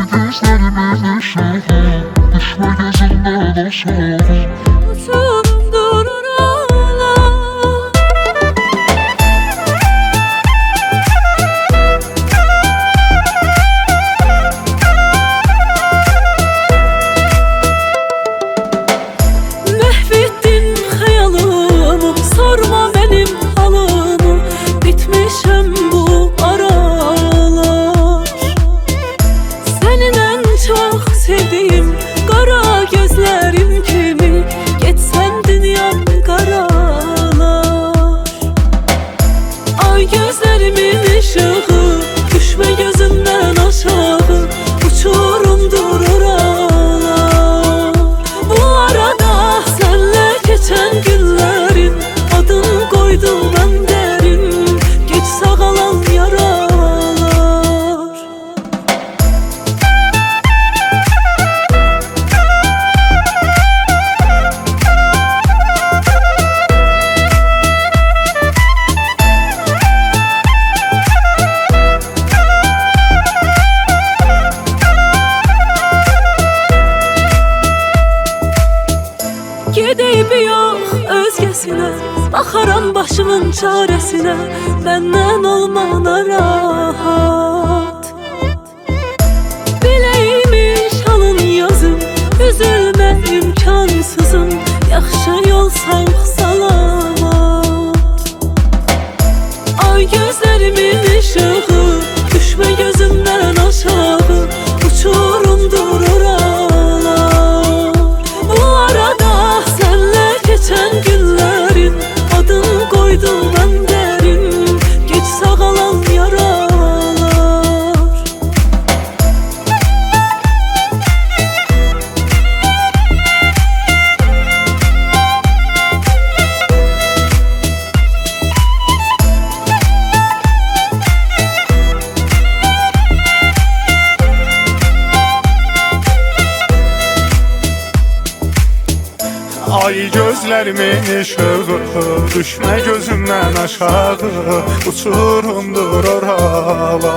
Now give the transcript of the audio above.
gözlerimin ışığı, düşme gözümden aşağı. Uçurumdur oralar. Mahvettin hayalımı, sorma benim halımı. Bitmişim bu aralar. Senin en çok sevdiğim kara gözlerim kimi, geçsen dünyam karalar. Ay gözlerimin ışığı, düşme gözümden aşağı. Uçurumdur oralar. Bu arada senle geçen günlerin adını koydum ben derin. Geç sağalan yaralar. Gedeyip yok özgesine, bakaram başımın çaresine. Benden olmana rahat. Bileymiş alın yazım, üzülme imkansızım. Yaxşı yol sağ salamat. Ay gözlerimin ışığı, düşme gözümden aşağı. Uçurumdur oralar. Bu arada senle geçen günlerin adını koydum ben derin. Geç sağalan yaralar. Ay gözlerimin ışığı, düşme gözümden aşağı. Uçurumdur oralar.